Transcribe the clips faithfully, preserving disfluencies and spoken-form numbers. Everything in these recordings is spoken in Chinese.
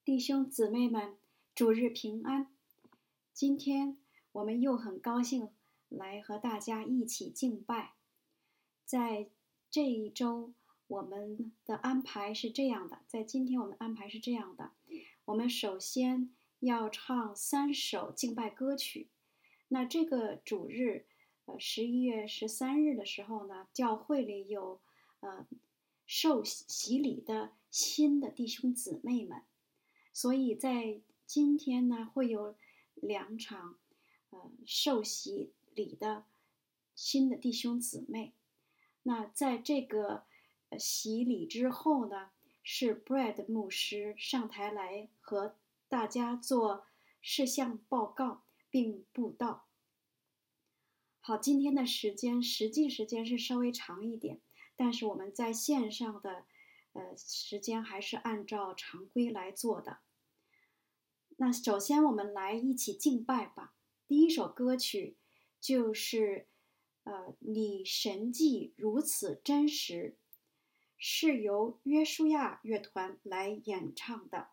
弟兄姊妹们，主日平安。今天我们又很高兴来和大家一起敬拜。在这一周，我们的安排是这样的，在今天我们安排是这样的，我们首先要唱三首敬拜歌曲。那这个主日，呃，十一月十三日的时候呢，教会里有呃受洗礼的新的弟兄姊妹们。所以在今天呢，会有两场呃受洗礼的新的弟兄姊妹。那在这个呃洗礼之后呢，是 Brad 牧师上台来和大家做事项报告并布道。好，今天的时间实际时间是稍微长一点，但是我们在线上的呃时间还是按照常规来做的。那首先我们来一起敬拜吧。第一首歌曲就是呃你神迹如此真实，是由约书亚乐团来演唱的。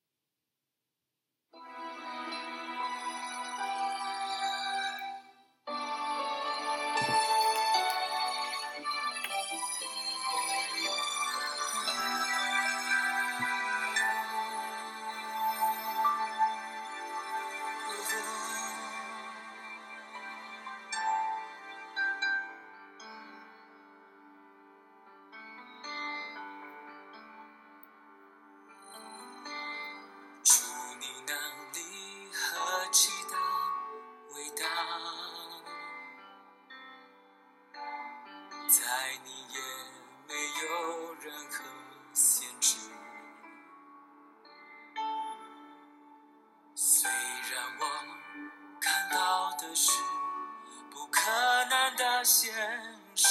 现实，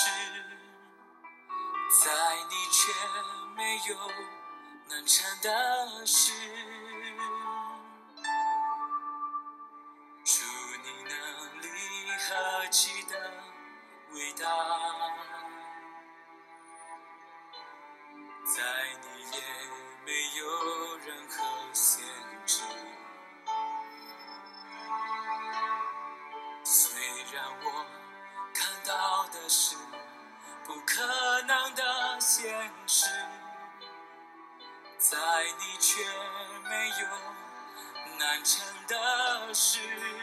在你却没有难成的事。主你能力何其的伟大，在你也没有任何限制。虽然我看到的是不可能的现实，在你却没有难成的事。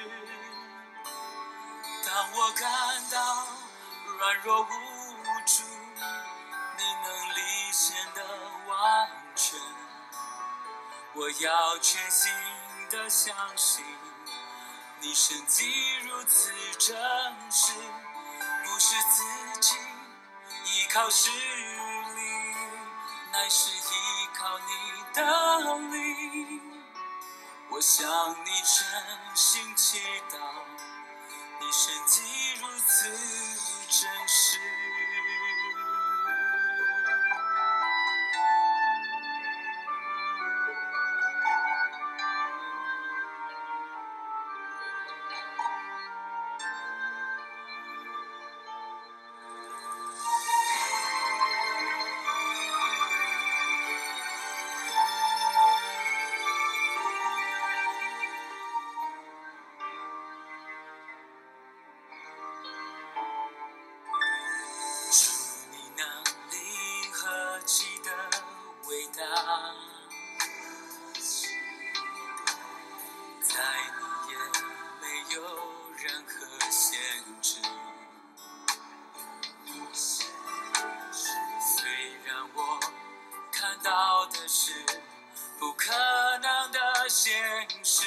当我感到软弱无助，你能力显得完全，我要全心的相信你神迹如此真实，不是自己依靠实力，乃是依靠你的力。我向你真心祈祷，你神迹如此真实。到的是不可能的现实，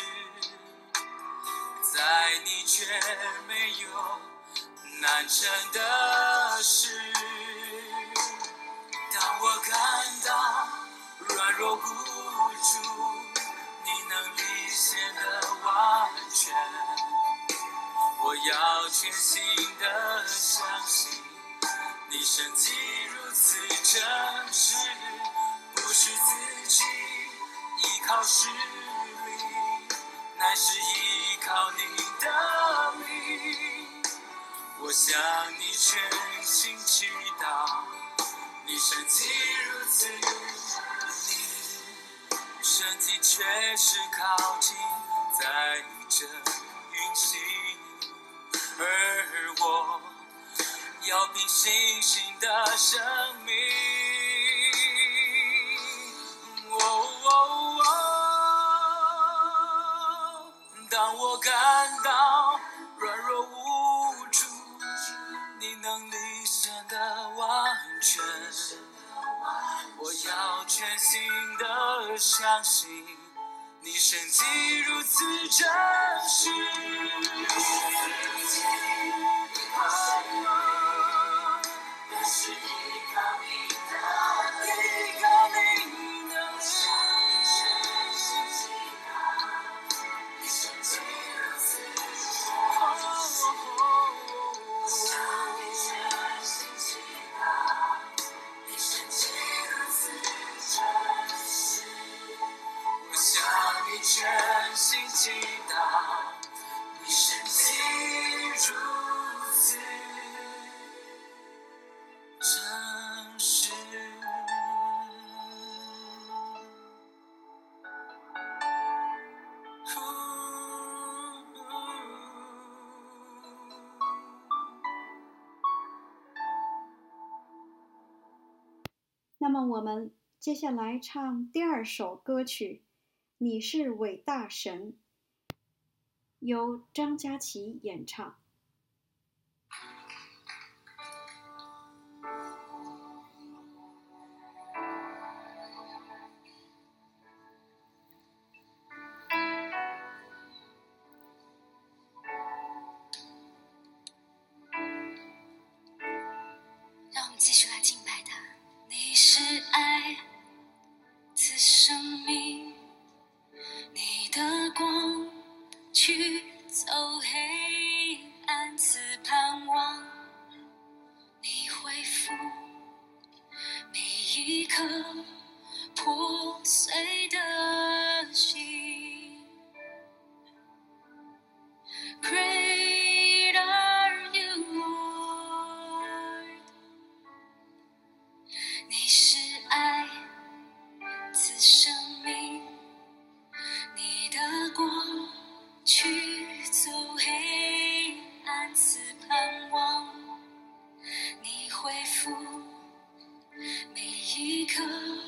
在你却没有难成的事。当我感到软弱无助，你能力显得完全，我要全心的相信你神迹如此真实，不是自己依靠实力，乃是依靠你的力。我向你全心祈祷，你神迹如此，你身体却是靠近在这运行，而我要凭信心的生命。哦哦哦，当我感到软弱无助，你能力显得完全，我要全心的相信你神迹如此真实。但是依靠你的依靠你的神迹你神迹如此全心祈祷，你神迹如此真实。 那么我们接下来唱第二首歌曲，你是伟大神，由张佳琪演唱。 让我们继续来敬拜他。你是爱，赐生命，你的光驱走黑暗，赐盼望，你恢复每一颗破碎的心。Great are you, Lord， 你是爱，赐生命，你的光驱走黑暗，赐盼望，你恢复每一颗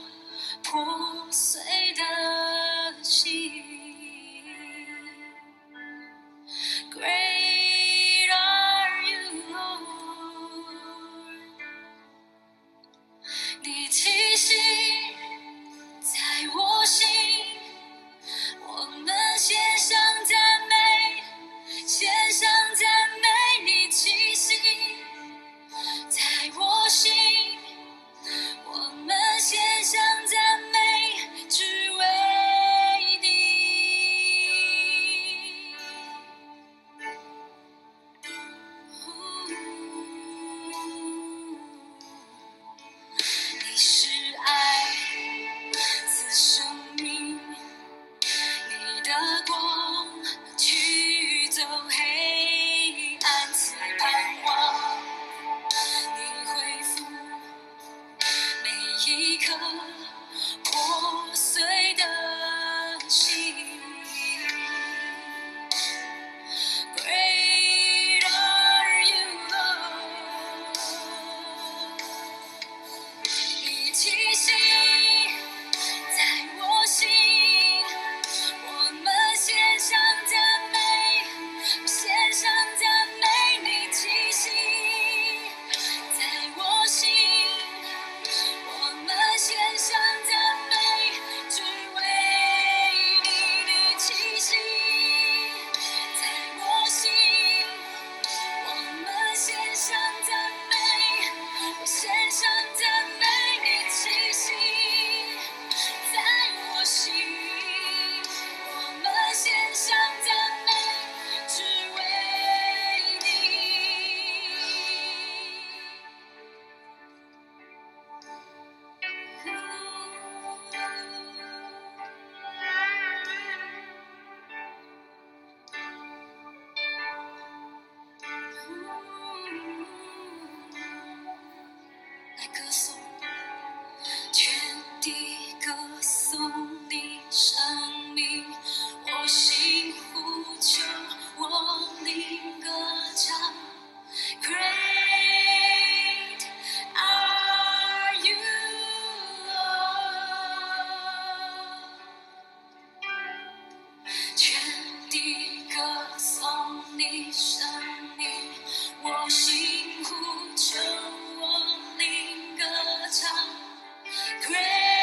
生命，我心呼求，我灵歌唱。Great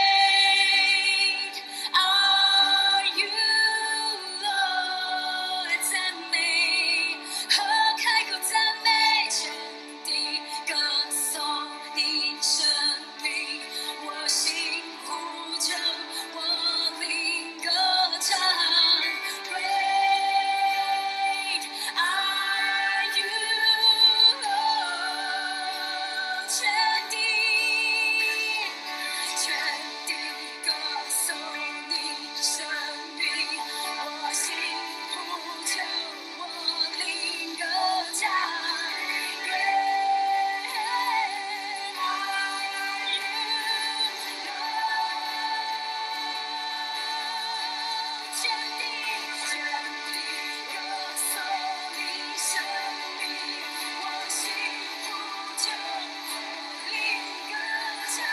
are you, Lord， 赞美和开口赞美，全地歌颂你生命，我心呼求，我灵歌唱。Great are you, Lord， 全地全地歌颂你生命，我心呼求，我灵歌唱。Great are you, Lord， 全地全地歌颂你生命，我心呼求，我灵歌唱。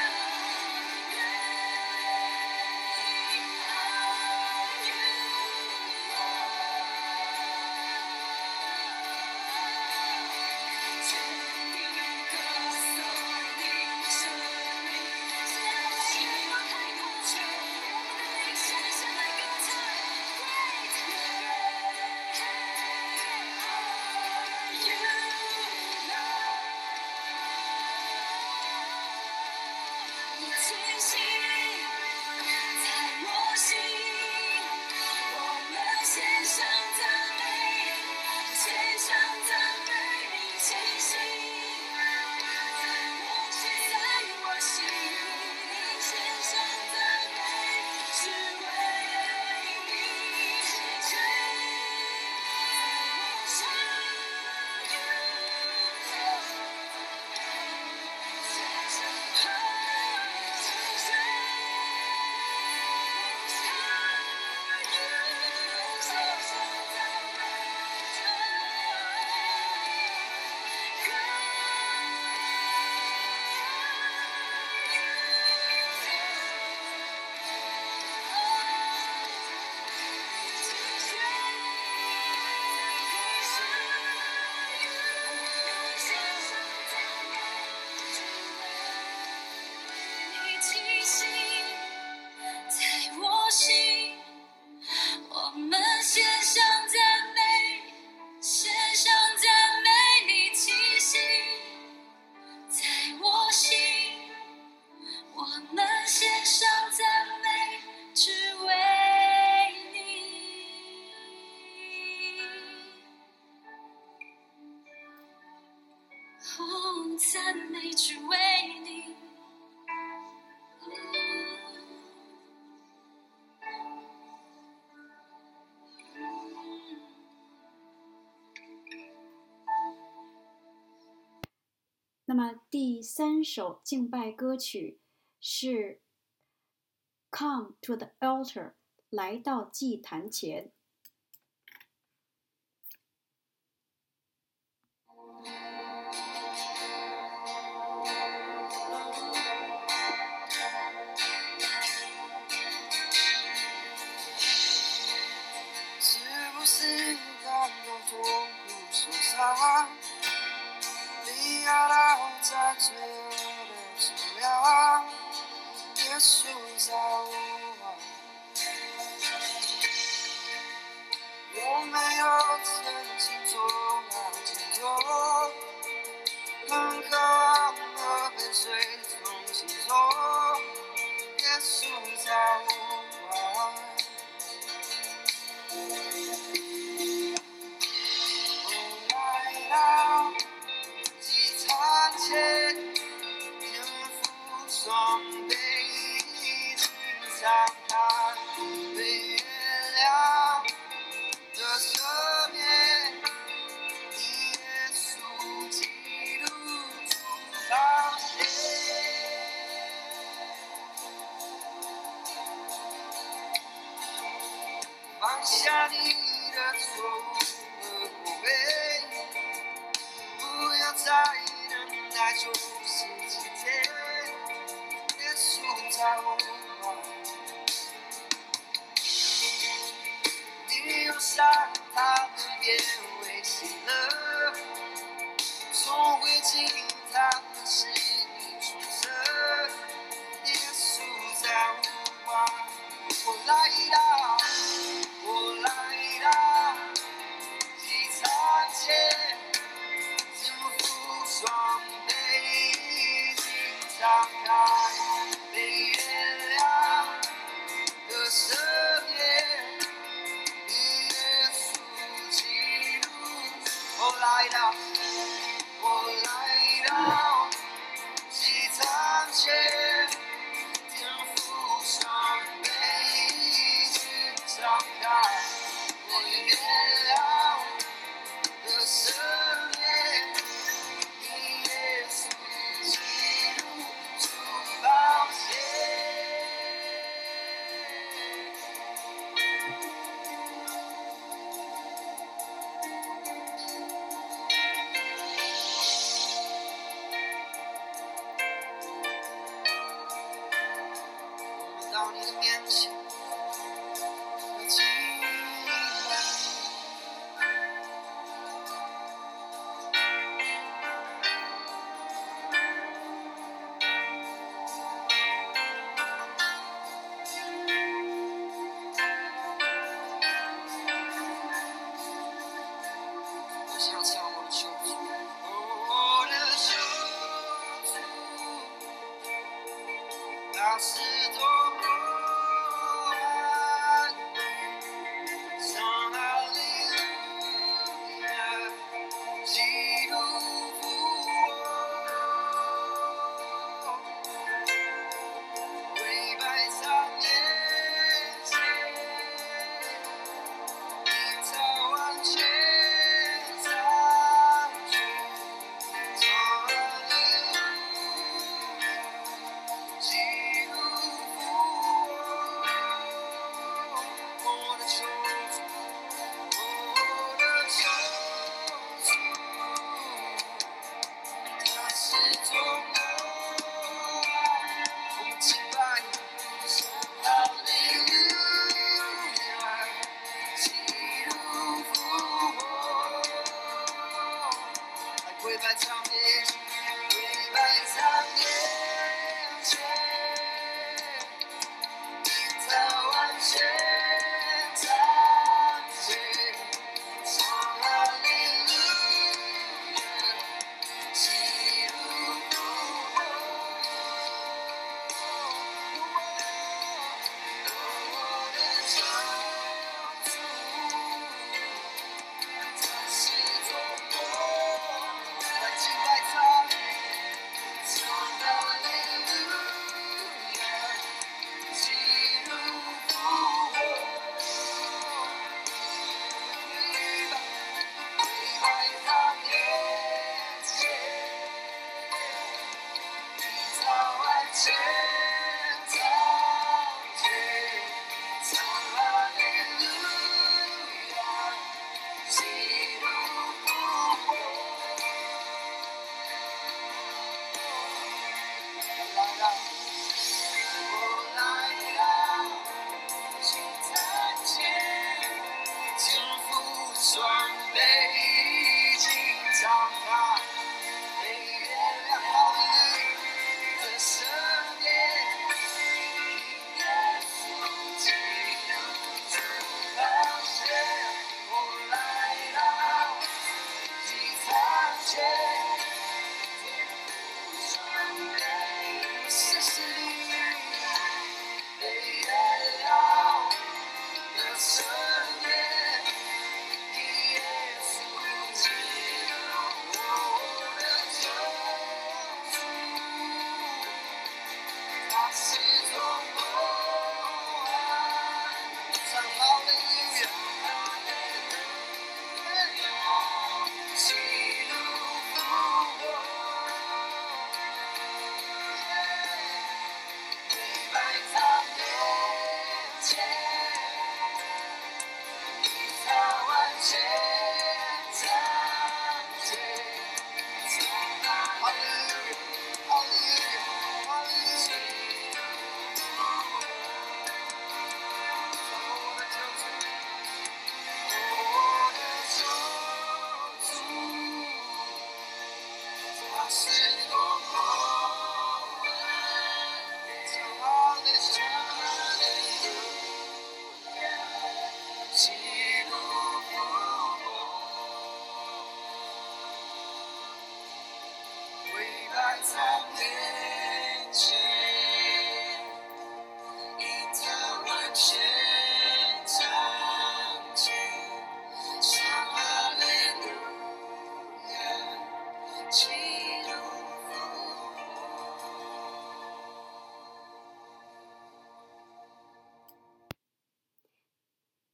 赞美只为你。 那么第三首敬拜歌曲是 Come to the altar， 来到祭坛前。 你要倒在罪恶的重量，耶稣在我，我没有曾经做那经过，很渴望和被水重新做，耶稣在我。前天赋双臂张开，被月亮的赦免，以耶稣基督主宝血，放下你的错误和后悔，不要再在就是今天，耶稣在我怀，你用伤他的眼为喜乐， 开，被原谅的赦免，因耶稣基督，我来到，我来到祭坛前，天父上被一直张开，我原谅的赦免，因耶稣基督主宝血。到你的面前，敬拜。我想向我的救主，我的救主，他是多么爱上哈利路亚，基督复活，跪拜在面前，你早完全在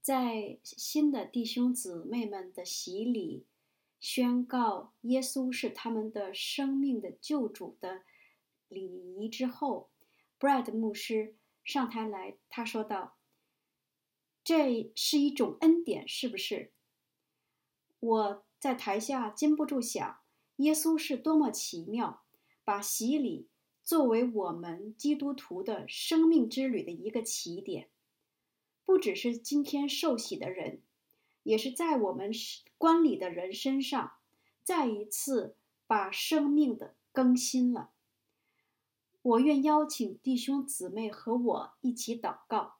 在新的弟兄姊妹们的洗礼，宣告耶稣是他们的生命的救主的礼仪之后， Brad 牧师上台来，他说道：这是一种恩典，是不是？我在台下禁不住想，耶稣是多么奇妙，把洗礼作为我们基督徒的生命之旅的一个起点。不只是今天受洗的人，也是在我们观礼的人身上再一次把生命的更新了。我愿邀请弟兄姊妹和我一起祷告。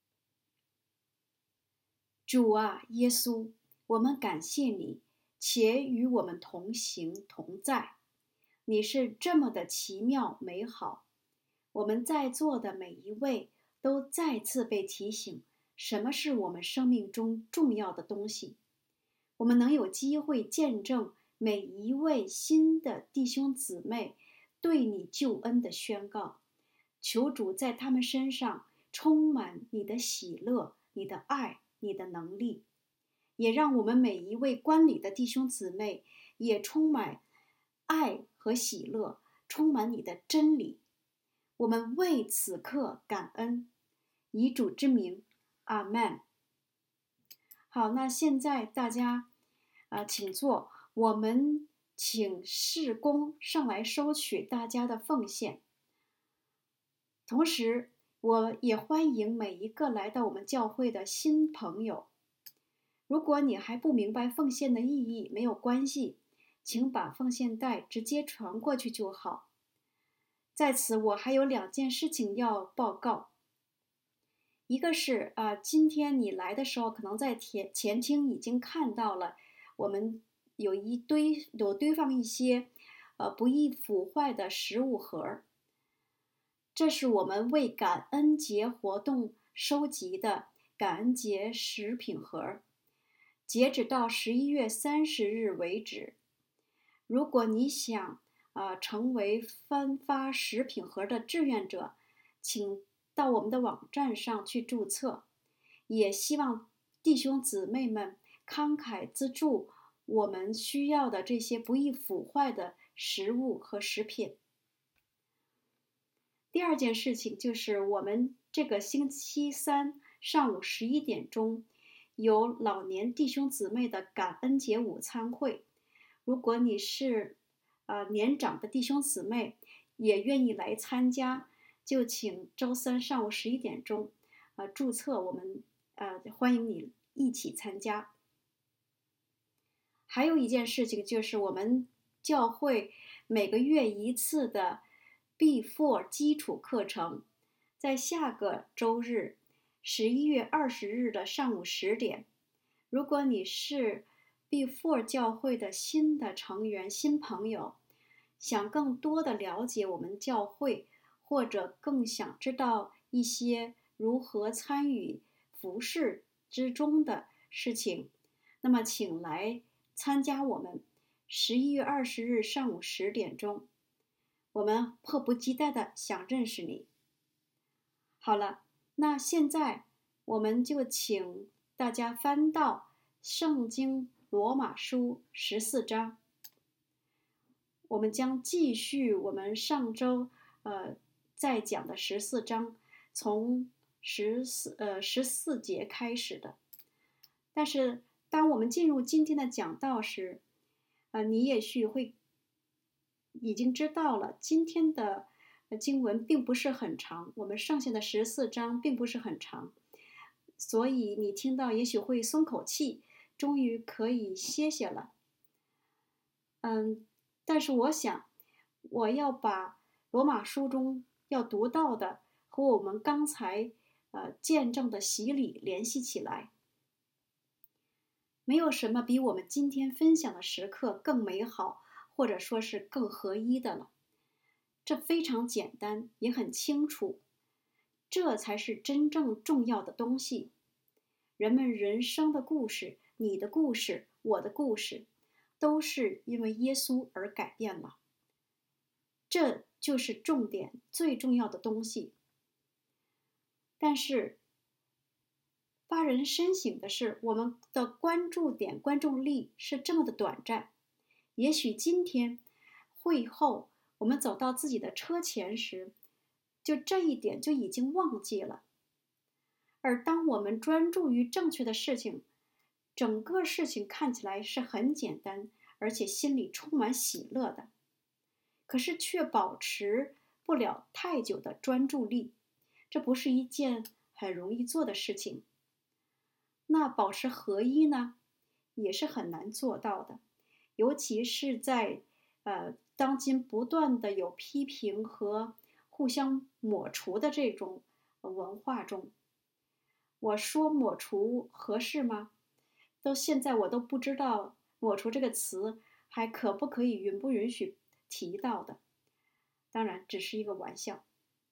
主啊，耶稣，我们感谢你，且与我们同行同在。你是这么的奇妙美好，我们在座的每一位都再次被提醒，什么是我们生命中重要的东西。我们能有机会见证每一位新的弟兄姊妹对你救恩的宣告，求主在他们身上充满你的喜乐、你的爱、你的能力，也让我们每一位观礼的弟兄姊妹也充满爱和喜乐，充满你的真理。我们为此刻感恩，以主之名，阿们。好，那现在大家呃，请坐，我们请事工上来收取大家的奉献。同时，我也欢迎每一个来到我们教会的新朋友。如果你还不明白奉献的意义，没有关系，请把奉献袋直接传过去就好。在此，我还有两件事情要报告。一个是啊、呃，今天你来的时候，可能在前前厅已经看到了，我们有一堆有堆放一些呃不易腐坏的食物盒，这是我们为感恩节活动收集的感恩节食品盒，截止到十一月三十日为止。如果你想啊、呃、成为分发食品盒的志愿者，请到我们的网站上去注册，也希望弟兄姊妹们慷慨资助我们需要的这些不易腐坏的食物和食品。第二件事情就是我们这个星期三上午十一点钟有老年弟兄姊妹的感恩节午餐会。如果你是呃年长的弟兄姊妹，也愿意来参加，就请周三上午十一点钟，呃，注册，我们呃欢迎你一起参加。还有一件事情就是我们教会每个月一次的 B 四 基础课程，在下个周日，十一月二十日的上午十点。如果你是 B 四 教会的新的成员、新朋友，想更多的了解我们教会，或者更想知道一些如何参与服事之中的事情，那么请来参加我们十一月二十日上午十点钟，我们迫不及待的想认识你。好了，那现在我们就请大家翻到圣经罗马书十四章。我们将继续我们上周呃在讲的十四章，从十四呃十四节开始的。但是当我们进入今天的讲道时，呃，你也许会已经知道了，今天的经文并不是很长，我们剩下的十四章并不是很长，所以你听到也许会松口气，终于可以歇歇了。嗯。但是我想，我要把罗马书中要读到的和我们刚才呃见证的洗礼联系起来。没有什么比我们今天分享的时刻更美好，或者说是更合一的了。这非常简单，也很清楚，这才是真正重要的东西。人们人生的故事，你的故事，我的故事，都是因为耶稣而改变了，这就是重点，最重要的东西。但是发人深省的是，我们的关注点、关注力是这么的短暂。也许今天会后，我们走到自己的车前时，就这一点就已经忘记了。而当我们专注于正确的事情，整个事情看起来是很简单，而且心里充满喜乐的。可是却保持不了太久的专注力，这不是一件很容易做的事情。那保持合一呢，也是很难做到的，尤其是在呃当今不断的有批评和互相抹除的这种文化中。我说抹除合适吗？到现在我都不知道抹除这个词还可不可以允不允许提到的，当然只是一个玩笑。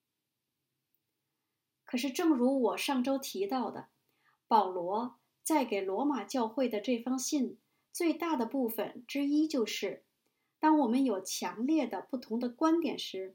可是正如我上周提到的，保罗在给罗马教会的这封信最大的部分之一就是，当我们有强烈的不同的观点时，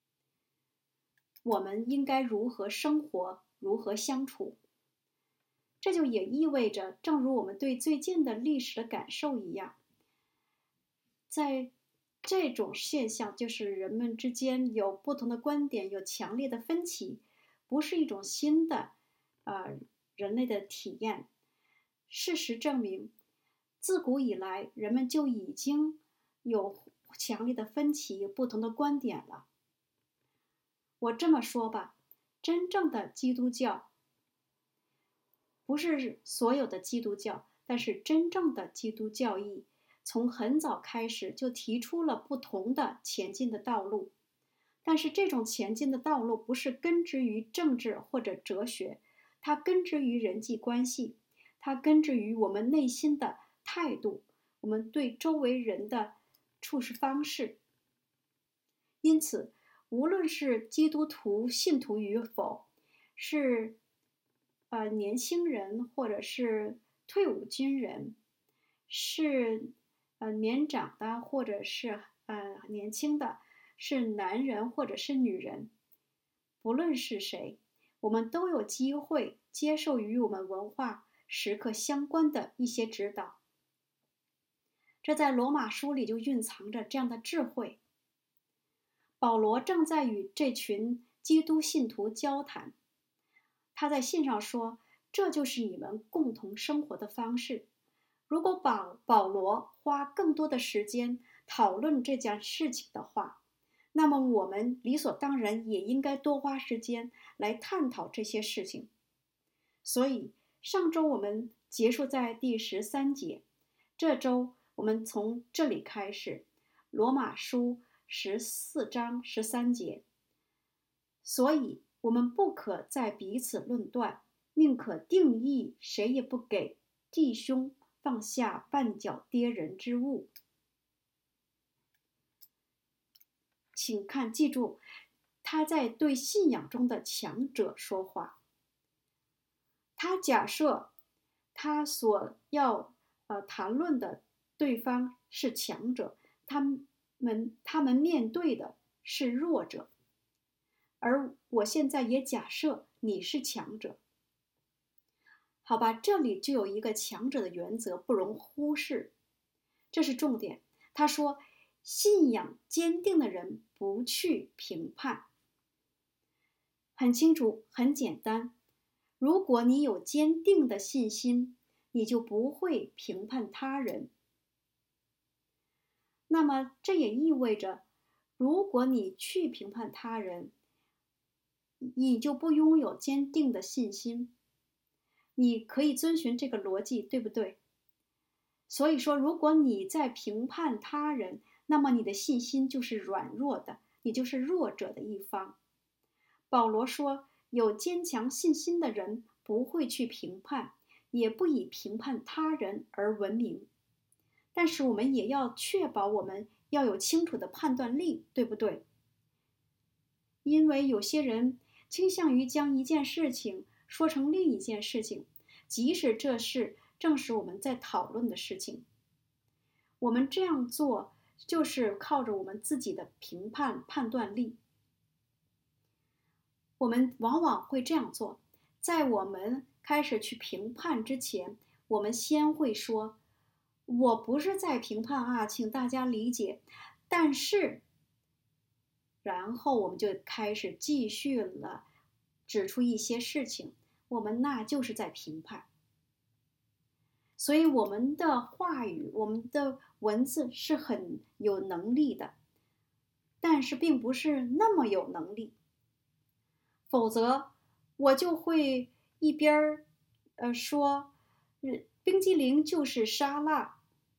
我们应该如何生活，如何相处。这就也意味着，正如我们对最近的历史的感受一样，在这种现象，就是人们之间有不同的观点，有强烈的分歧，不是一种新的呃人类的体验。事实证明，自古以来人们就已经有强烈的分歧，不同的观点了。我这么说吧，真正的基督教不是所有的基督教，但是真正的基督教义从很早开始就提出了不同的前进的道路。但是这种前进的道路不是根植于政治或者哲学，它根植于人际关系，它根植于我们内心的态度，我们对周围人的处事方式。因此，无论是基督徒信徒与否，是呃年轻人或者是退伍军人，是呃年长的或者是呃年轻的，是男人或者是女人，不论是谁，我们都有机会接受与我们文化时刻相关的一些指导。这在罗马书里就蕴藏着这样的智慧。保罗正在与这群基督信徒交谈，他在信上说，这就是你们共同生活的方式。如果保保罗花更多的时间讨论这件事情的话，那么我们理所当然也应该多花时间来探讨这些事情。所以上周我们结束在第十三节，这周我们从这里开始，罗马书十四章十三节。所以我们不可在彼此论断，宁可定义谁也不给弟兄放下绊脚跌人之物。请看，记住，他在对信仰中的强者说话。他假设他所要呃谈论的对方是强者，他们他们面对的是弱者，而我现在也假设你是强者。好吧，这里就有一个强者的原则不容忽视，这是重点。他说，信仰坚定的人不去评判。很清楚，很简单。如果你有坚定的信心，你就不会评判他人。那么这也意味着，如果你去评判他人，你就不拥有坚定的信心。你可以遵循这个逻辑，对不对？所以说，如果你在评判他人，那么你的信心就是软弱的，你就是弱者的一方。保罗说，有坚强信心的人不会去评判，也不以评判他人而闻名。但是我们也要确保我们要有清楚的判断力，对不对？因为有些人倾向于将一件事情说成另一件事情，即使这事正是我们在讨论的事情。我们这样做就是靠着我们自己的评判判断力。我们往往会这样做，在我们开始去评判之前，我们先会说，我不是在评判啊，请大家理解。但是，然后我们就开始继续了，指出一些事情，我们那就是在评判。所以我们的话语，我们的文字是很有能力的，但是并不是那么有能力。否则，我就会一边儿，呃说，冰激凌就是沙拉，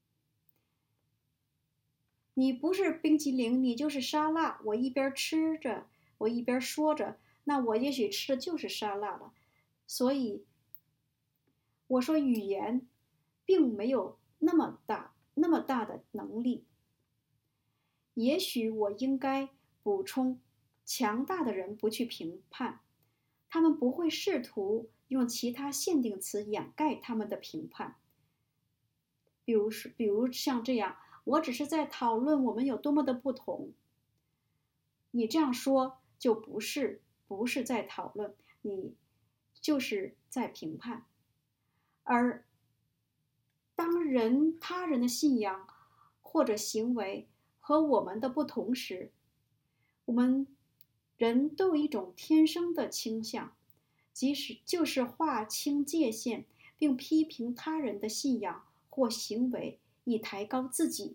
你不是冰激凌，你就是沙拉。我一边吃着，我一边说着，那我也许吃的就是沙拉了。所以，我说语言并没有那么大、那么大的能力。也许我应该补充，强大的人不去评判，他们不会试图用其他限定词掩盖他们的评判。比如说，比如像这样，我只是在讨论我们有多么的不同。你这样说就不是不是在讨论，你就是在评判。而当人他人的信仰或者行为和我们的不同时，我们人都有一种天生的倾向，即使就是划清界限，并批评他人的信仰或行为，以抬高自己。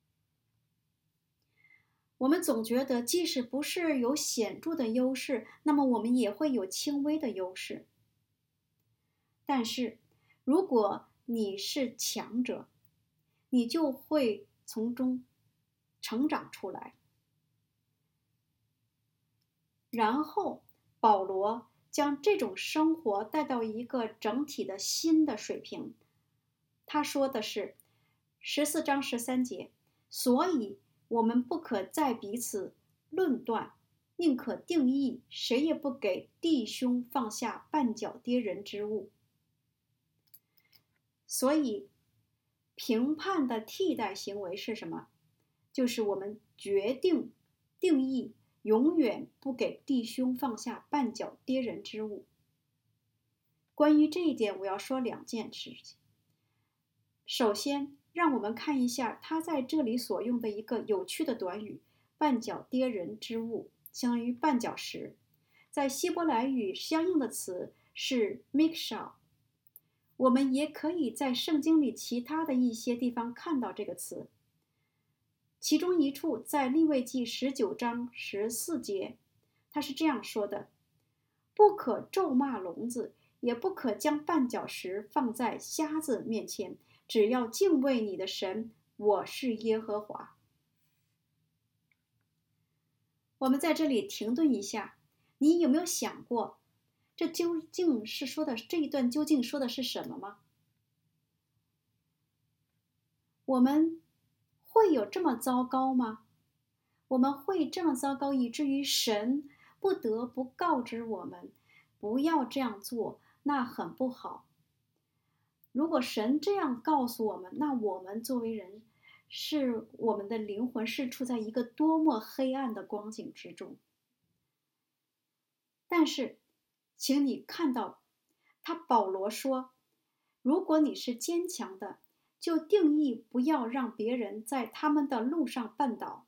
我们总觉得，即使不是有显著的优势，那么我们也会有轻微的优势。但是，如果你是强者，你就会从中成长出来。然后，保罗将这种生活带到一个整体的新的水平。他说的是十四章十三节，所以我们不可再彼此论断，宁可定义，谁也不给弟兄放下绊脚跌人之物。所以，评判的替代行为是什么？就是我们决定定义，永远不给弟兄放下绊脚跌人之物。关于这一点，我要说两件事情。首先，让我们看一下他在这里所用的一个有趣的短语“绊脚跌人之物”，相当于绊脚石。在希伯来语相应的词是 mikshah。我们也可以在圣经里其他的一些地方看到这个词。其中一处在利未记十九章十四节，他是这样说的：不可咒骂聋子，也不可将绊脚石放在瞎子面前，只要敬畏你的神，我是耶和华。我们在这里停顿一下，你有没有想过，这究竟是说的这一段究竟说的是什么吗？我们会有这么糟糕吗？我们会这么糟糕，以至于神不得不告知我们不要这样做，那很不好。如果神这样告诉我们，那我们作为人，是我们的灵魂是处在一个多么黑暗的光景之中。但是，请你看到，他保罗说，如果你是坚强的，就定义不要让别人在他们的路上绊倒。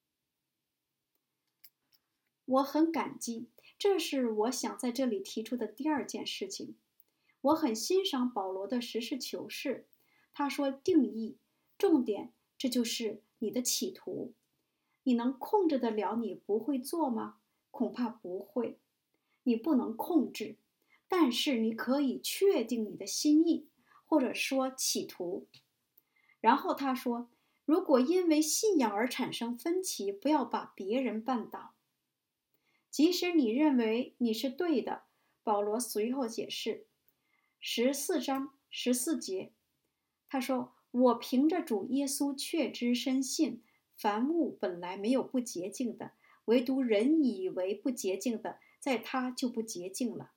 我很感激，这是我想在这里提出的第二件事情。我很欣赏保罗的实事求是。他说定义，重点，这就是你的企图。你能控制得了你不会做吗？恐怕不会。你不能控制，但是你可以确定你的心意，或者说企图。然后他说，如果因为信仰而产生分歧，不要把别人绊倒。即使你认为你是对的，保罗随后解释十四章十四节，他说，我凭着主耶稣确知深信，凡物本来没有不洁净的，唯独人以为不洁净的，在他就不洁净了。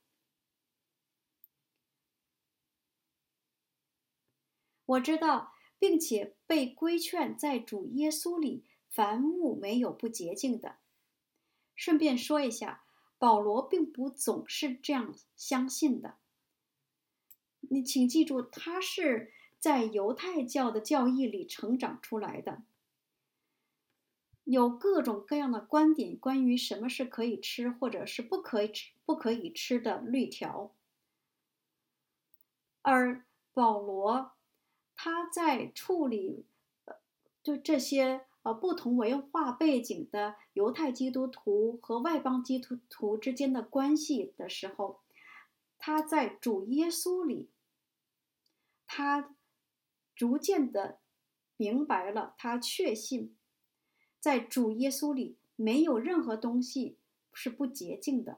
我知道，并且被规劝在主耶稣里，凡物没有不洁净的。顺便说一下，保罗并不总是这样相信的。 你请记住，他是在犹太教的教义里成长出来的，有各种各样的观点关于什么是可以吃或者是不可以吃不可以吃的律条。而保罗他在处理呃就这些呃不同文化背景的犹太基督徒和外邦基督徒之间的关系的时候，他在主耶稣里，他逐渐的明白了，他确信在主耶稣里没有任何东西是不洁净的。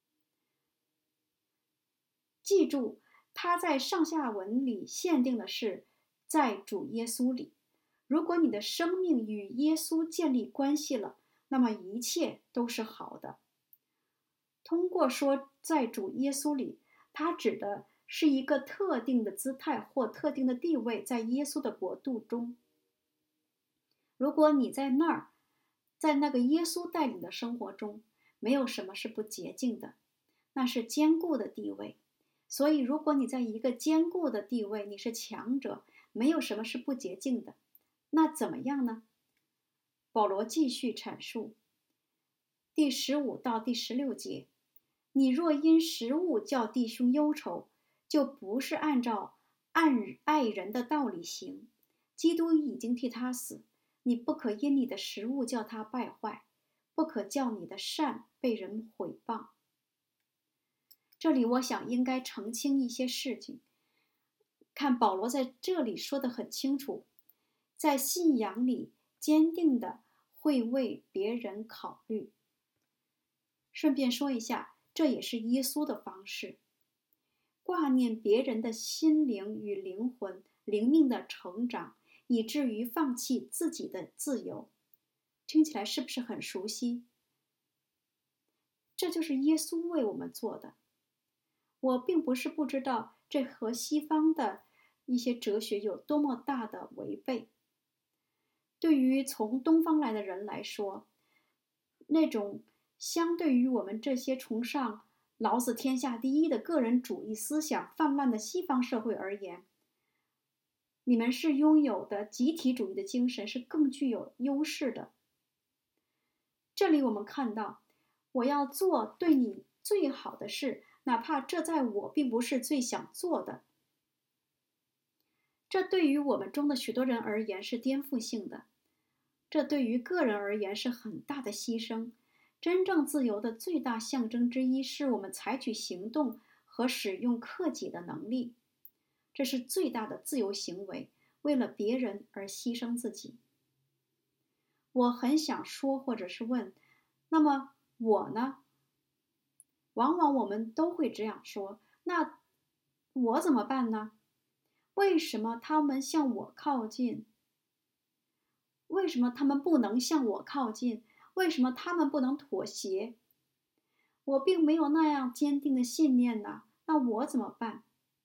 记住，他在上下文里限定的是在主耶稣里。如果你的生命与耶稣建立关系了，那么一切都是好的。通过说在主耶稣里，他指的是一个特定的姿态或特定的地位，在耶稣的国度中。如果你在那儿，在那个耶稣带领的生活中，没有什么是不洁净的，那是坚固的地位。所以如果你在一个坚固的地位，你是强者，没有什么是不洁净的，那怎么样呢？保罗继续阐述第十五到第十六节，你若因食物叫弟兄忧愁，就不是按照按爱人的道理行。基督已经替他死，你不可因你的食物叫他败坏，不可叫你的善被人毁谤。这里我想应该澄清一些事情。看保罗在这里说得很清楚，在信仰里坚定的会为别人考虑。顺便说一下，这也是耶稣的方式，挂念别人的心灵与灵魂、灵命的成长，以至于放弃自己的自由。听起来是不是很熟悉？这就是耶稣为我们做的。我并不是不知道这和西方的一些哲学有多么大的违背。对于从东方来的人来说，那种相对于我们这些崇尚老子天下第一的个人主义思想泛滥的西方社会而言，你们是拥有的集体主义的精神是更具有优势的。这里我们看到，我要做对你最好的事，哪怕这在我并不是最想做的。这对于我们中的许多人而言是颠覆性的，这对于个人而言是很大的牺牲。真正自由的最大象征之一是我们采取行动和使用克己的能力，这是最大的自由行为，为了别人而牺牲自己。我很想说或者是问，那么我呢？往往我们都会这样说，那我怎么办呢？为什么他们向我靠近？为什么他们不能向我靠近？为什么他们不能妥协？我并没有那样坚定的信念呢，那我怎么办？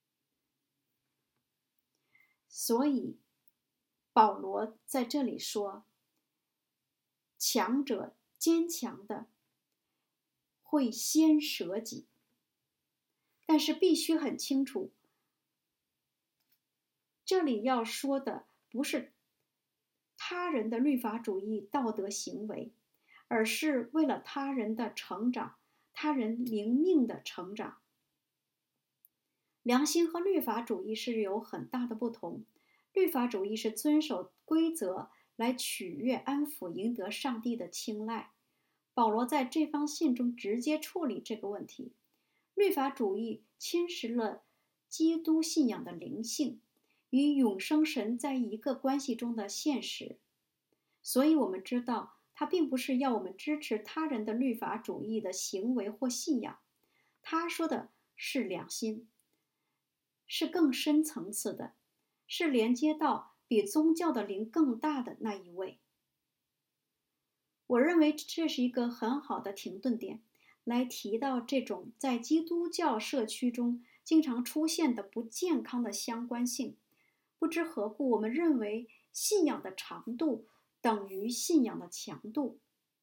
所以保罗在这里说，强者坚强的会先舍己，但是必须很清楚，这里要说的不是他人的律法主义道德行为，而是为了他人的成长，他人灵命的成长。良心和律法主义是有很大的不同。律法主义是遵守规则来取悦、安抚、赢得上帝的青睐。保罗在这封信中直接处理这个问题。律法主义侵蚀了基督信仰的灵性，与永生神在一个关系中的现实。所以我们知道，他并不是要我们支持他人的律法主义的行为或信仰，他说的是良心，是更深层次的，是连接到比宗教的灵更大的那一位。我认为这是一个很好的停顿点，来提到这种在基督教社区中经常出现的不健康的相关性。不知何故，我们认为信仰的长度等于信仰的强度。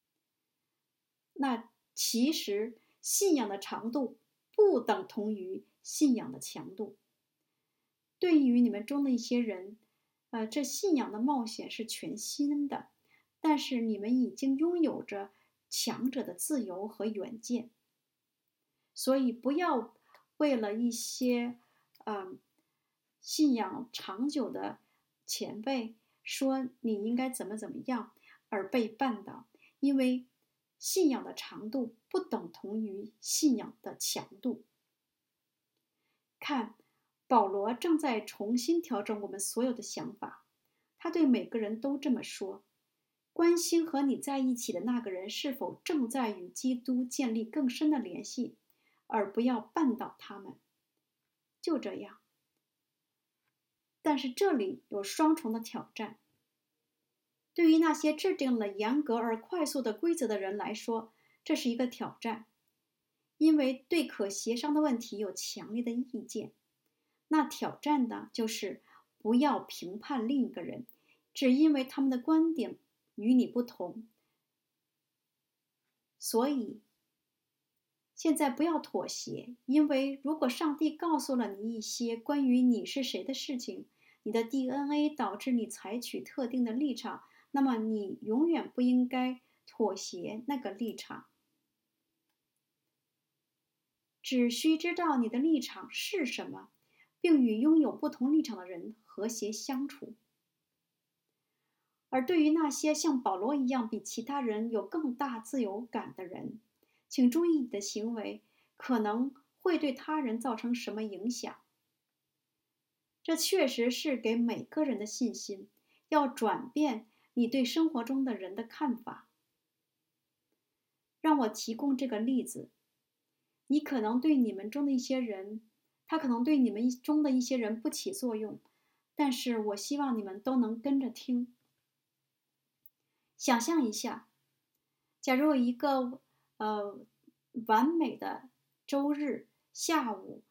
那其实信仰的长度不等同于信仰的强度。 对于你们中的一些人，呃，这信仰的冒险是全新的，但是你们已经拥有着强者的自由和远见，所以不要为了一些呃信仰长久的前辈说你应该怎么怎么样而被绊倒，因为信仰的长度不等同于信仰的强度。看，保罗正在重新调整我们所有的想法，他对每个人都这么说：关心和你在一起的那个人是否正在与基督建立更深的联系，而不要绊倒他们。就这样。但是这里有双重的挑战。对于那些制定了严格而快速的规则的人来说，这是一个挑战，因为对可协商的问题有强烈的意见。那挑战呢，就是不要评判另一个人，只因为他们的观点与你不同。所以，现在不要妥协，因为如果上帝告诉了你一些关于你是谁的事情，你的 D N A 导致你采取特定的立场，那么你永远不应该妥协那个立场。只需知道你的立场是什么，并与拥有不同立场的人和谐相处。而对于那些像保罗一样比其他人有更大自由感的人，请注意你的行为可能会对他人造成什么影响。这确实是给每个人的信心，要转变你对生活中的人的看法。让我提供这个例子，你可能对你们中的一些人，他可能对你们中的一些人不起作用，但是我希望你们都能跟着听。想象一下，假如有一个呃完美的周日下午，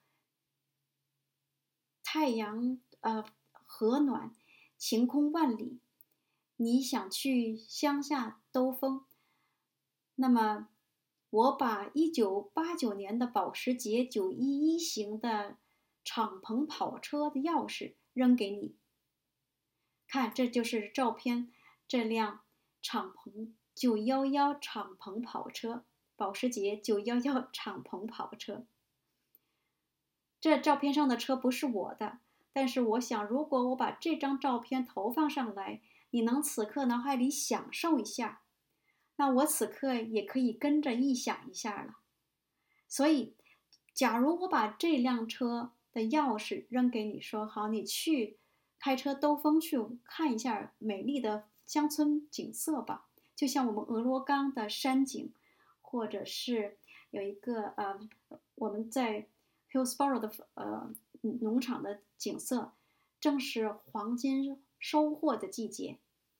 太阳呃和暖，晴空万里，你想去乡下兜风，那么我把一九八九年的保时捷九一一型的敞篷跑车的钥匙扔给你。看，这就是照片，这辆敞篷九一一敞篷跑车，保时捷九一一敞篷跑车。这照片上的车不是我的，但是我想，如果我把这张照片投放上来，你能此刻脑海里享受一下，那我此刻也可以跟着臆想一下了。所以，假如我把这辆车的钥匙扔给你，说好，你去开车兜风去看一下美丽的乡村景色吧，就像我们俄罗冈的山景，或者是有一个呃我们在 Hillsborough 的呃农场的景色，正是黄金收获的季节。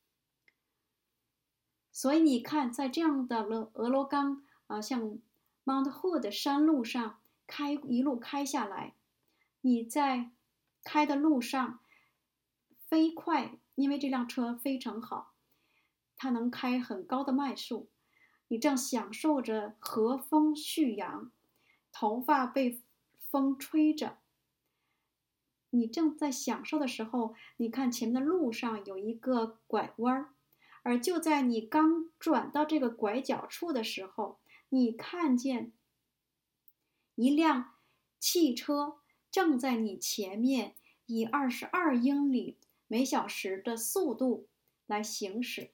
所以你看，在这样的俄罗冈啊、呃，像 Mount Hood 山路上开一路开下来，你在开的路上飞快，因为这辆车非常好，它能开很高的迈速。你正享受着和风煦扬，头发被风吹着。你正在享受的时候，你看前面的路上有一个拐弯，而就在你刚转到这个拐角处的时候，你看见一辆汽车正在你前面以二十二英里每小时的速度来行驶。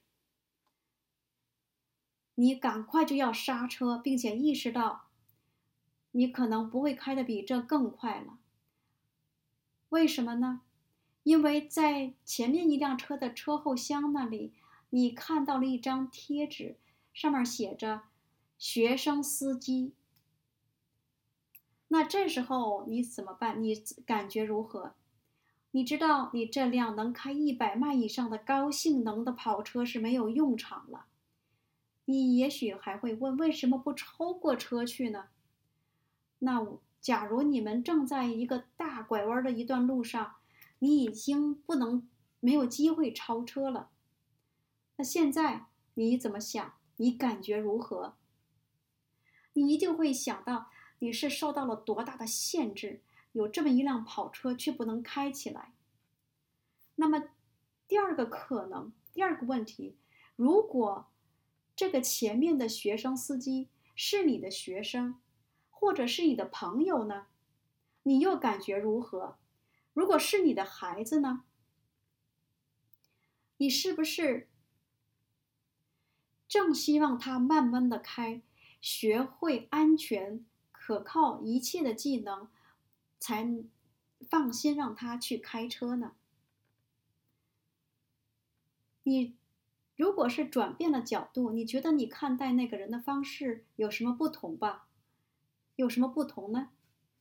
你赶快就要刹车，并且意识到你可能不会开得比这更快了。为什么呢？因为在前面一辆车的车后箱那里，你看到了一张贴纸，上面写着学生司机。那这时候你怎么办？你感觉如何？你知道你这辆能开一百迈以上的高性能的跑车是没有用场了。你也许还会问，为什么不超过车去呢？那假如你们正在一个大拐弯的一段路上，你已经不能没有机会超车了，那现在你怎么想？你感觉如何？你一定会想到你是受到了多大的限制， 有这么一辆跑车却不能开起来。那么第二个可能，第二个问题，如果这个前面的学生司机是你的学生，或者是你的朋友呢？你又感觉如何？如果是你的孩子呢？你是不是正希望他慢慢的开，学会安全、可靠一切的技能，才放心让他去开车呢？你如果是转变了角度，你觉得你看待那个人的方式有什么不同吧？有什么不同呢？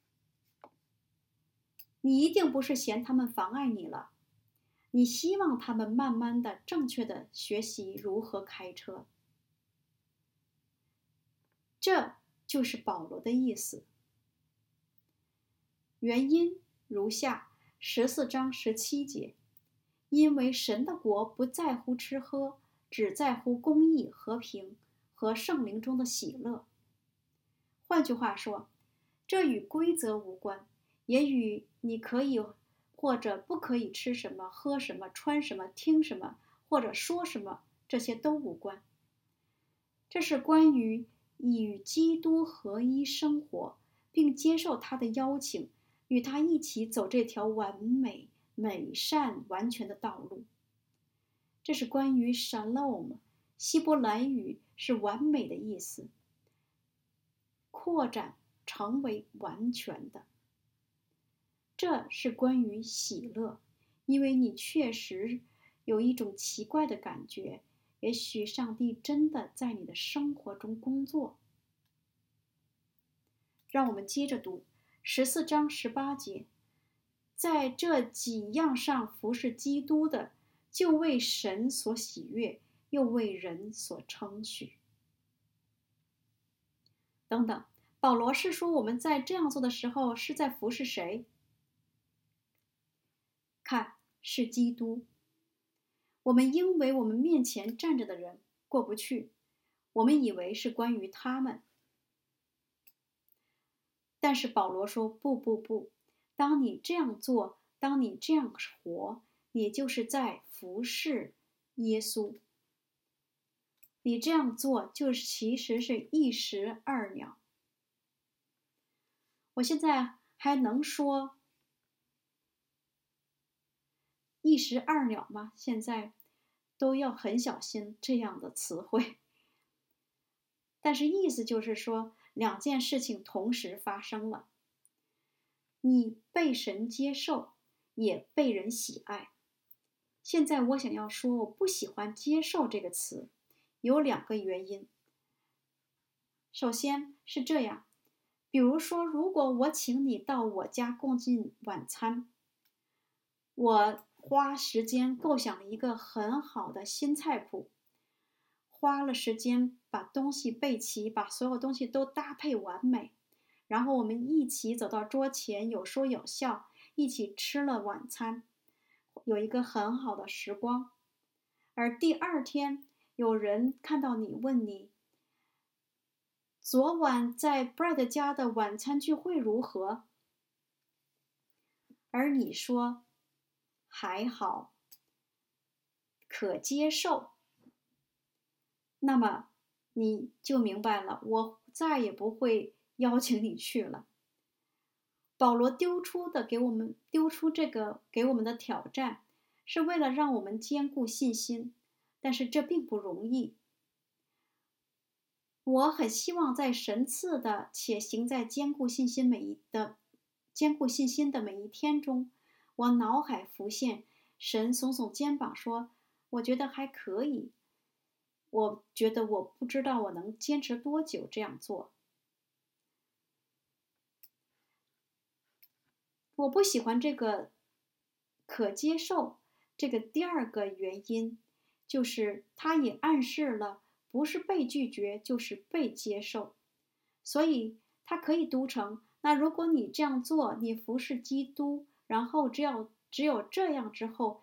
你一定不是嫌他们妨碍你了，你希望他们慢慢的、正确的学习如何开车。这就是保罗的意思。原因如下，十四章十七节，因为神的国不在乎吃喝，只在乎公义、和平和圣灵中的喜乐。换句话说，这与规则无关，也与你可以或者不可以吃什么、喝什么、穿什么、听什么或者说什么，这些都无关。这是关于与基督合一生活，并接受他的邀请，与他一起走这条完美、美善、完全的道路。这是关于 Shalom， 希伯来语是完美的意思，扩展成为完全的。这是关于喜乐，因为你确实有一种奇怪的感觉，也许上帝真的在你的生活中工作。让我们接着读十四章十八节，在这几样上服侍基督的，就为神所喜悦，又为人所称许。等等，保罗是说我们在这样做的时候是在服侍谁？看，是基督。我们因为我们面前站着的人过不去，我们以为是关于他们。但是保罗说不不不，当你这样做，当你这样活，你就是在服侍耶稣。你这样做就其实是一石二鸟。我现在还能说一石二鸟吗？现在都要很小心这样的词汇。但是意思就是说，两件事情同时发生了，你被神接受，也被人喜爱。现在我想要说，我不喜欢接受这个词，有两个原因。首先是这样，比如说，如果我请你到我家共进晚餐，我花时间构想了一个很好的新菜谱，花了时间把东西备齐，把所有东西都搭配完美，然后我们一起走到桌前，有说有笑，一起吃了晚餐，有一个很好的时光。而第二天，有人看到你，问你，昨晚在 Brad 家的晚餐聚会如何？而你说，还好，可接受。那么你就明白了，我再也不会邀请你去了。保罗丢出的给我们丢出这个给我们的挑战，是为了让我们坚固信心，但是这并不容易。我很希望在神赐的且行在坚固信心每一的坚固信心的每一天中，我脑海浮现神耸耸肩膀说，我觉得还可以，我觉得我不知道我能坚持多久这样做。我不喜欢这个可接受，这个第二个原因就是它也暗示了不是被拒绝就是被接受，所以它可以读成，那如果你这样做，你服侍基督，然后只有只有这样之后，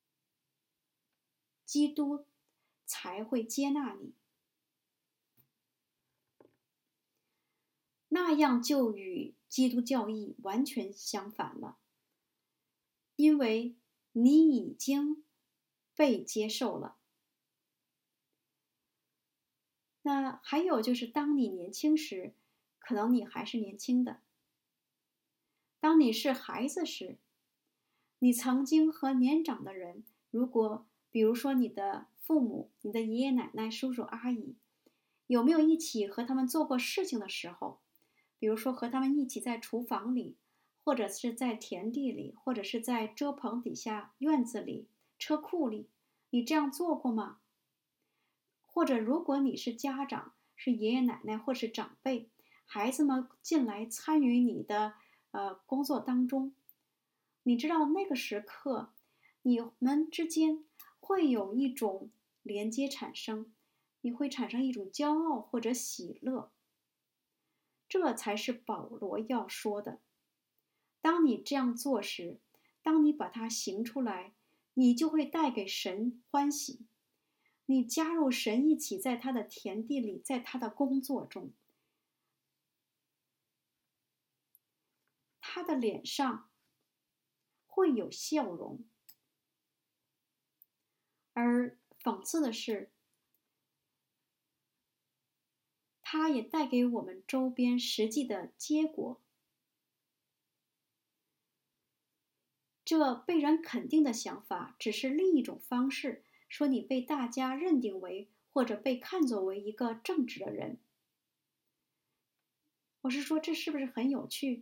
基督才会接纳你，那样就与基督教义完全相反了，因为你已经被接受了。那还有就是，当你年轻时，可能你还是年轻的；当你是孩子时，你曾经和年长的人，如果比如说你的父母、你的爷爷奶奶、叔叔阿姨，有没有一起和他们做过事情的时候，比如说和他们一起在厨房里，或者是在田地里，或者是在遮棚底下、院子里、车库里，你这样做过吗？或者如果你是家长，是爷爷奶奶或是长辈，孩子们进来参与你的呃工作当中，你知道那个时刻，你们之间会有一种连接产生，你会产生一种骄傲或者喜乐。这才是保罗要说的。当你这样做时，当你把它行出来，你就会带给神欢喜。你加入神一起在他的田地里，在他的工作中，他的脸上会有笑容。而讽刺的是，他也带给我们周边实际的结果。这被人肯定的想法只是另一种方式，说你被大家认定为或者被看作为一个正直的人。我是说，这是不是很有趣？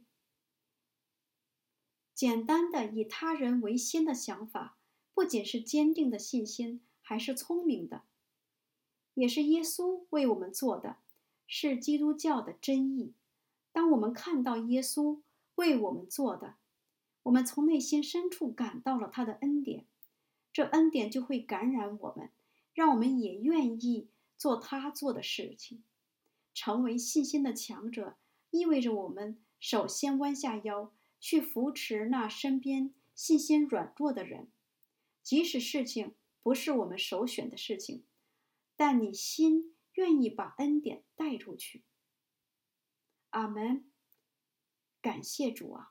简单的以他人为先的想法，不仅是坚定的信心，还是聪明的，也是耶稣为我们做的，是基督教的真意。当我们看到耶稣为我们做的，我们从内心深处感到了他的恩典，这恩典就会感染我们，让我们也愿意做他做的事情。成为信心的强者，意味着我们首先弯下腰去扶持那身边信心软弱的人，即使事情不是我们首选的事情，但你心愿意把恩典带出去。阿们，感谢主啊！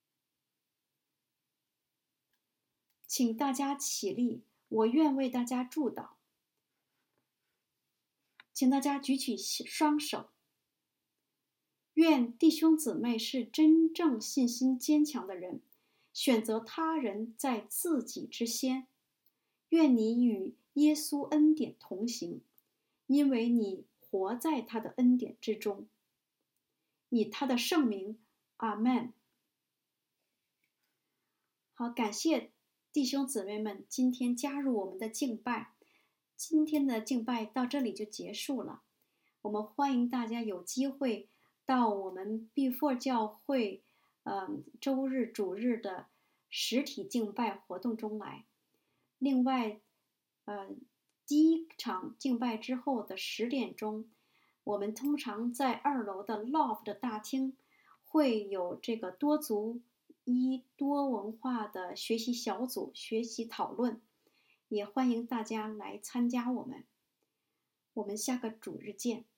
请大家起立，我愿为大家祝祷。请大家举起双手。愿弟兄姊妹是真正信心坚强的人，选择他人在自己之先。愿你与耶稣恩典同行，因为你活在他的恩典之中。以他的圣名，阿们。好，感谢弟兄姊妹们今天加入我们的敬拜。今天的敬拜到这里就结束了。我们欢迎大家有机会到我们 Before 教会，嗯，周日主日的实体敬拜活动中来。另外，呃，第一场敬拜之后的十点钟，我们通常在二楼的 Loft 的大厅会有这个多族一多文化的学习小组学习讨论，也欢迎大家来参加我们。我们下个主日见。